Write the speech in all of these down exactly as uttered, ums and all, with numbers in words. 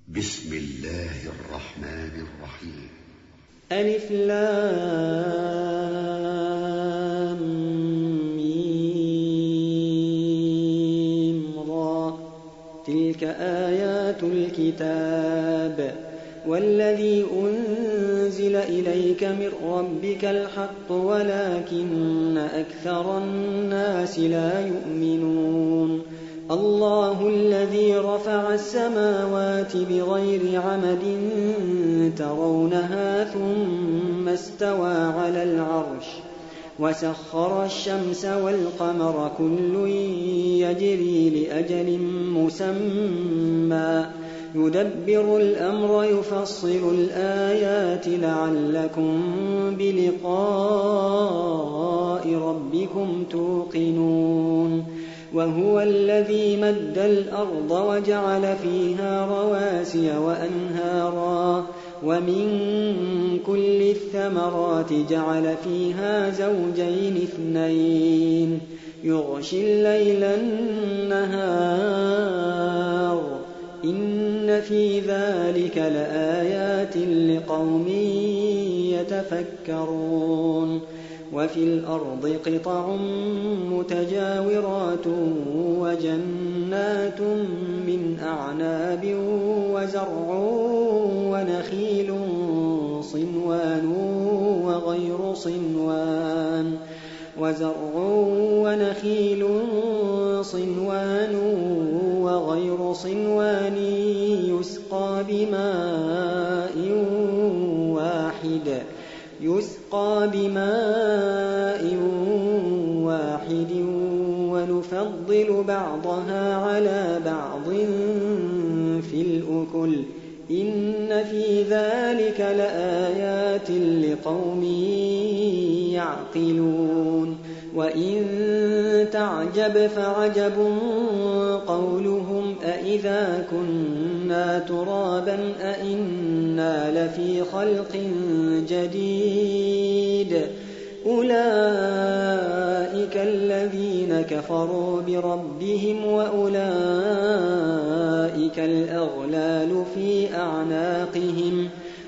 بسم الله الرحمن الرحيم. ألف لام ميم را. تلك آيات الكتاب والذي أنزل إليك من ربك الحق ولكن أكثر الناس لا يؤمنون. الله الذي رفع السماوات بغير عمد ترونها ثم استوى على العرش وسخر الشمس والقمر كل يجري لأجل مسمى يدبر الأمر يفصل الآيات لعلكم بلقاء ربكم توقنون. وهو الذي مد الأرض وجعل فيها رواسي وأنهارا ومن كل الثمرات جعل فيها زوجين اثنين يغشي الليل النهار إن في ذلك لآيات لقوم يتفكرون. وفي الأرض قطع متجاورات وجنات من أعناب وزرع ونخيل صنوان وغير صنوان وزرع ونخيل صنوان وغير صنوان يسقى بماء واحد يسقى بماء واحد ونفضل بعضها على بعض في الأكل إن في ذلك لآيات لقوم يعقلون. وإن تعجب فعجب قولهم أإذا كنا ترابا أإنا لفي خلق جديد أولئك الذين كفروا بربهم وأولئك الأغلال في أعناقهم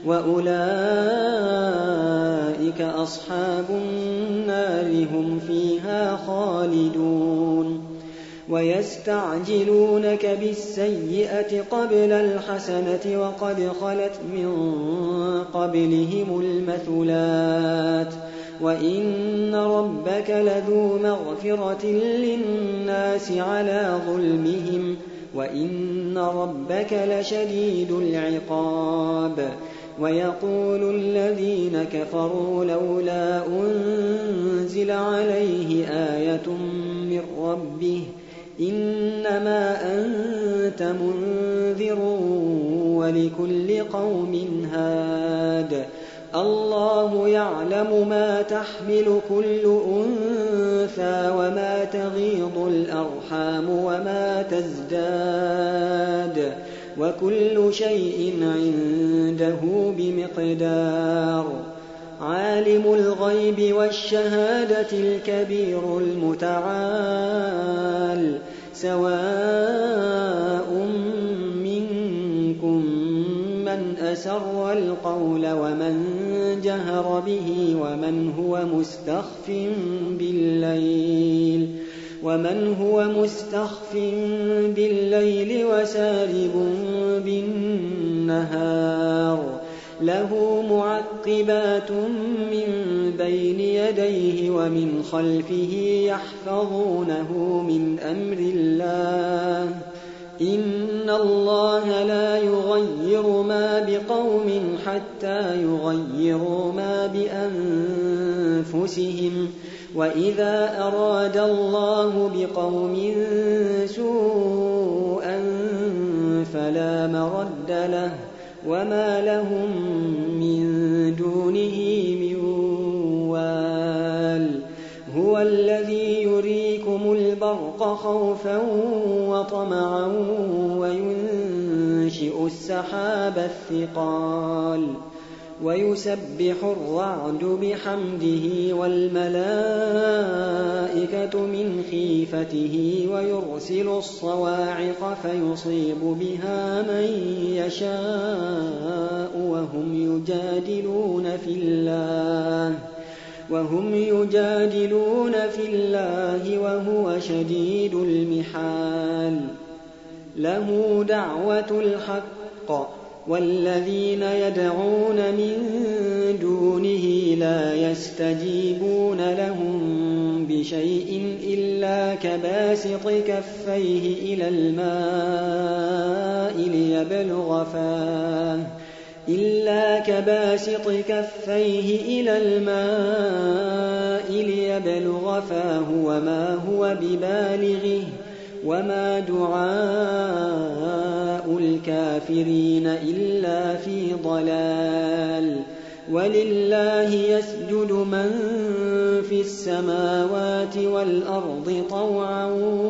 وأولئك أصحاب النار هم فيها خالدون. ويستعجلونك بالسيئة قبل الحسنة وقد خلت من قبلهم المثلات وإن ربك لذو مغفرة للناس على ظلمهم وإن ربك لشديد العقاب. ويقول الذين كفروا لولا أنزل عليه آية من ربه إنما أنت منذر ولكل قوم هاد. الله يعلم ما تحمل كل أنثى وما تغيض الأرحام وما تزداد وكل شيء عنده بمقدار. عالم الغيب والشهادة الكبير المتعال سواء منكم من أسر القول ومن جهر به ومن هو مستخف بالليل ومن هو مستخف بالليل وسارب بالنهار له معقبات من بين يديه ومن خلفه يحفظونه من أمر الله إن الله لا يغير ما بقوم حتى يغيروا ما بأنفسهم وإذا أراد الله بقوم سوءا فلا مرد له وما لهم من دونه من وال. هو الذي يريكم البرق خوفا وطمعا وينشئ السحاب الثقال ويسبح الرعد بحمده والملائكة من خيفته ويرسل الصواعق فيصيب بها من يشاء وهم يجادلون في الله وهم يجادلون في الله وهو شديد المحال. له دعوة الحق والذين يدعون من دونه لا يستجيبون لهم بشيء إلا كباسط كفيه إلى الماء ليبلغ فاه إلا كباسط كفيه إلى الماء ليبلغ فاه وما هو ببالغه وما دعاء الكافرين إلا في ضلال. ولله يسجد من في السماوات والأرض طوعا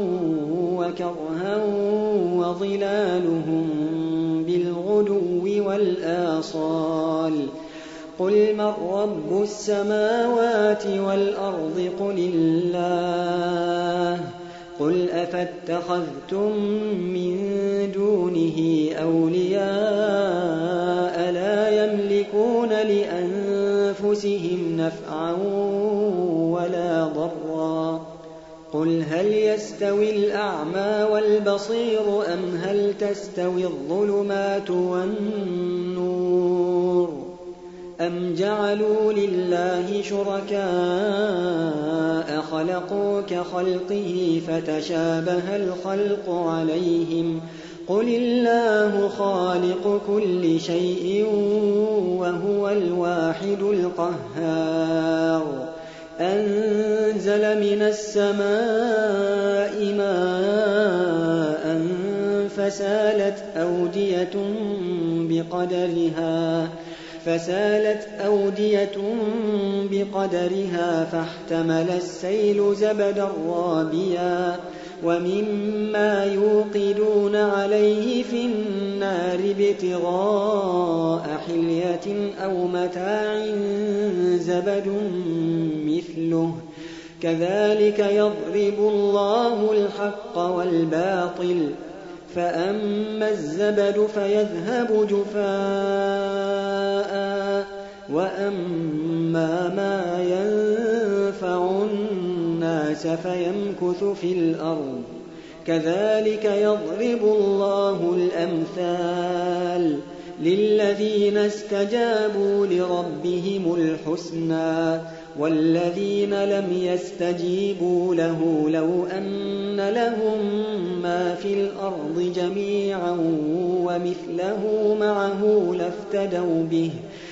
وكرها وظلالهم بالغدو والآصال. قل من رب السماوات والأرض قل الله. قل أفاتخذتم من دونه أولياء لا يملكون لأنفسهم نفعا ولا ضرا. قل هل يستوي الأعمى والبصير أم هل تستوي الظلمات والنور أم جعلوا لله شركاء خلقوا كخلقه فتشابه الخلق عليهم. قل الله خالق كل شيء وهو الواحد القهار. أنزل من السماء ماء فسالت أودية بقدرها فسالت أودية بقدرها فاحتمل السيل زبدا رابيا ومما يوقدون عليه في النار ابتغاء حلية أو متاع زبد مثله كذلك يضرب الله الحق والباطل. فأما الزبد فيذهب جفاء وأما ما ينفع الناس فيمكث في الأرض كذلك يضرب الله الأمثال للذين استجابوا لربهم الحسنى والذين لم يستجيبوا له لو أن لهم ما في الأرض جميعا ومثله معه لافتدوا به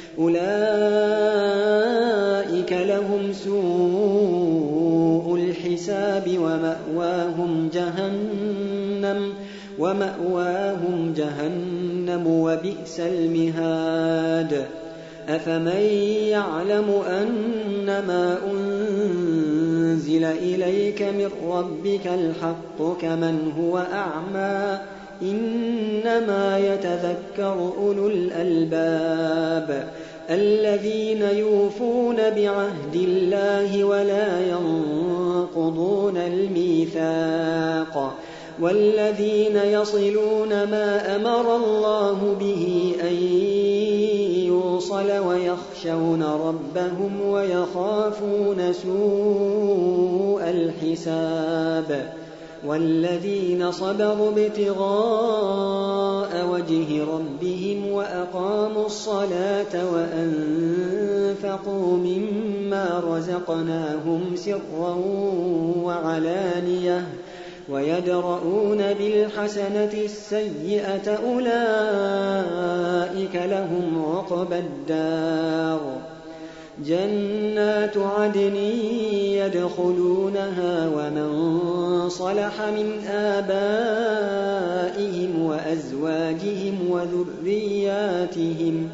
أولئك لهم سوء الحساب ومأواهم جهنم ومأواهم جهنم وبئس المهاد. أفمن يعلم أنما أنزل إليك من ربك الحق كمن هو أعمى إنما يتذكر أولو الألباب الذين يوفون بعهد الله ولا ينقضون الميثاق والذين يصلون ما أمر الله به أن يوصل ويخشون ربهم ويخافون سوء الحساب والذين صبروا ابتغاء وجه ربهم وأقاموا الصلاة وأنفقوا مما رزقناهم سرا وعلانية ويدرؤون بالحسنة السيئة أولئك لهم عقبى الدار. جنات عدن يدخلونها ومن صلح من آبائهم وأزواجهم وذرياتهم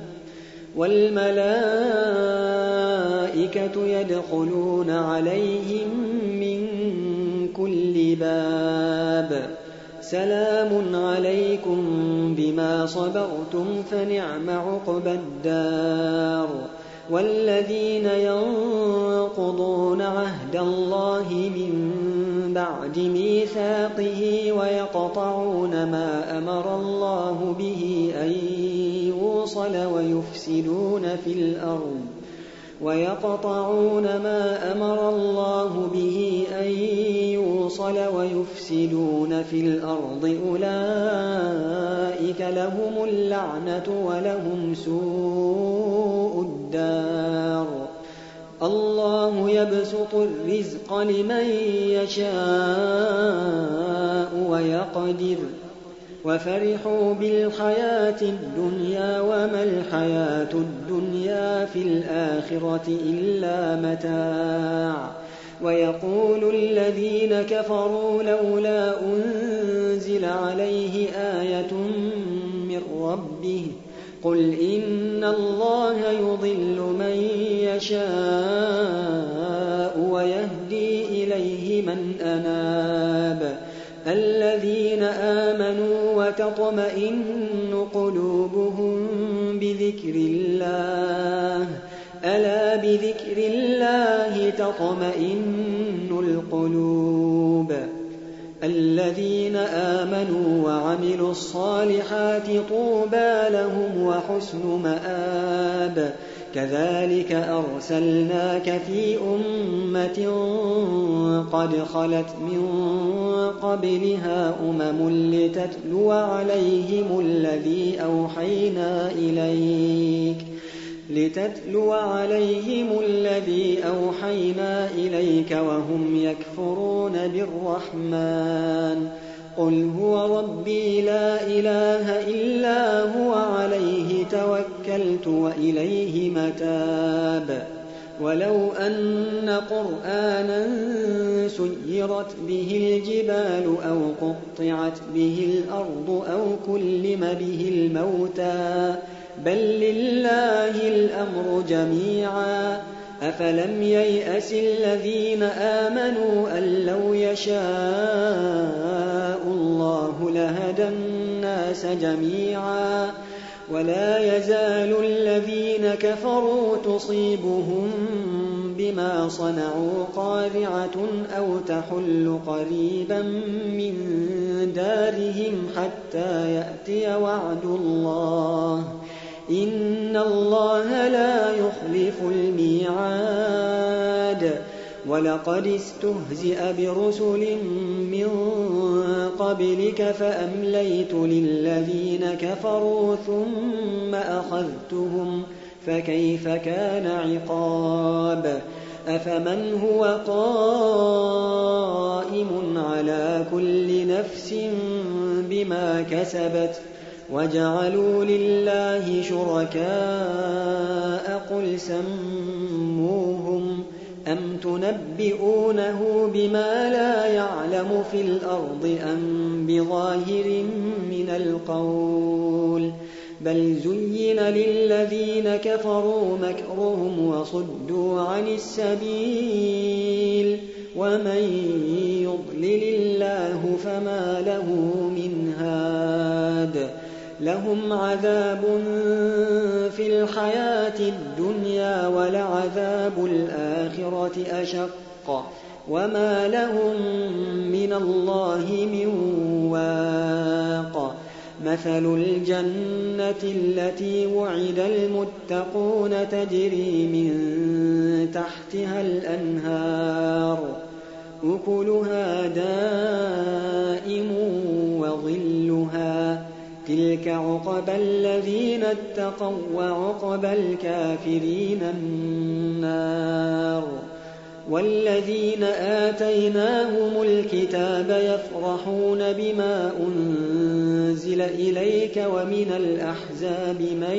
والملائكة يدخلون عليهم من كل باب سلام عليكم بما صبرتم فنعم عقبى الدار والذين ينقضون عهد الله من بعد ميثاقه ويقطعون ما أمر الله به أن يوصل ويفسدون في الأرض ويقطعون ما أمر الله به أن يوصل ويفسدون في الأرض أولئك لهم اللعنة ولهم سوء الدار الله يبسط الرزق لمن يشاء ويقدر وفرحوا بالحياة الدنيا وما الحياة الدنيا في الآخرة إلا متاع ويقول الذين كفروا لولا أنزل عليه آية من ربه قل إن الله يضل من يشاء ويهدي إليه من أناب الذين آمنوا وتطمئن قلوبهم بذكر الله ألا بذكر الله تطمئن القلوب الذين آمنوا وعملوا الصالحات طوبى لهم وحسن مآب كذلك أرسلناك في أمة قد خلت من قبلها أمم لتتلو عليهم الذي أوحينا إليك لتتلو عليهم الذي أوحينا إليك وهم يكفرون بالرحمن قل هو ربي لا إله إلا هو عليه توكلت وإليه متاب ولو أن قرآنا سيرت به الجبال أو قطعت به الأرض أو كلم به الموتى بل لله الأمر جميعا أفلم ييأس الذين آمنوا أن لو يشاء الله لهدى الناس جميعا ولا يزال الذين كفروا تصيبهم بما صنعوا قارعة أو تحل قريبا من دارهم حتى يأتي وعد الله إن الله لا يخلف الميعاد ولقد استهزئ برسل من قبلك فأمليت للذين كفروا ثم أخذتهم فكيف كان عقاب أفمن هو قائم على كل نفس بما كسبت وجعلوا لله شركاء قل سموهم أم تنبئونه بما لا يعلم في الأرض أم بظاهر من القول بل زين للذين كفروا مكرهم وصدوا عن السبيل ومن يضلل الله فما له من هاد لهم عذاب في الحياة الدنيا ولعذاب الآخرة أشق وما لهم من الله من واق مثل الجنة التي وعد المتقون تجري من تحتها الأنهار أكلها دائم وظلها تلك عقبى الذين اتقوا وعقبى الكافرين النار والذين آتيناهم الكتاب يفرحون بما أنزل إليك ومن الأحزاب من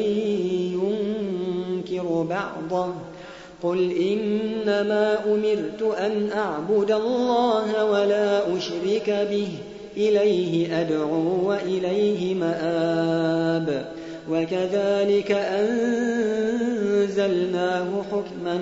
ينكر بعضه قل إنما أمرت أن أعبد الله ولا أشرك به إليه أدعو وإليه مآب وكذلك أنزلناه حكما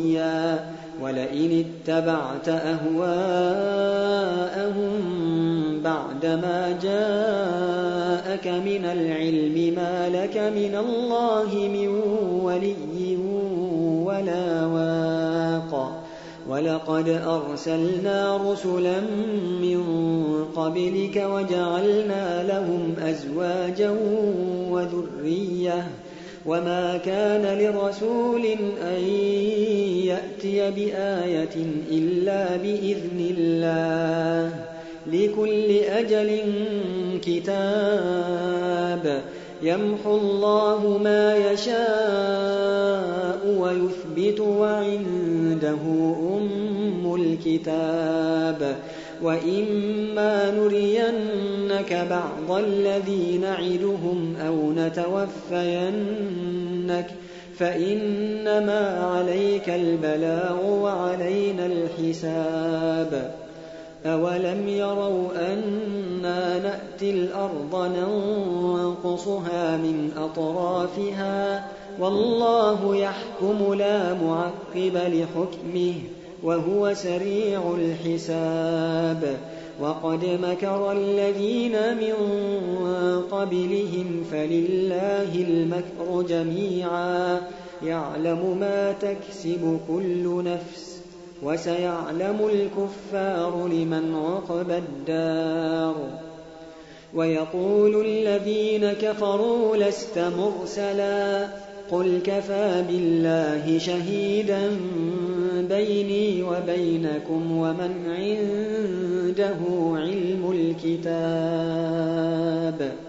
عربيا ولئن اتبعت أهواءهم بعدما جاءك من العلم ما لك من الله من ولي ولا واق ولقد أرسلنا رسلا من قبلك وجعلنا لهم أزواجا وذرية وما كان لرسول أن يأتي بآية إلا بإذن الله لكل أجل كتاب يمحو الله ما يشاء ويثبت وعنده أم الكتاب وإما نرينك بعض الذي نعدهم أو نتوفينك فإنما عليك البلاغ وعلينا الحساب أولم يروا أنا نأتي الأرض ننقصها من أطرافها والله يحكم لا معقب لحكمه وهو سريع الحساب وقد مكر الذين من قبلهم فلله المكر جميعا يعلم ما تكسب كل نفس وسيعلم الكفار لمن عقبى الدار ويقول الذين كفروا لست مرسلا قل كفى بالله شهيدا بيني وبينكم ومن عنده علم الكتاب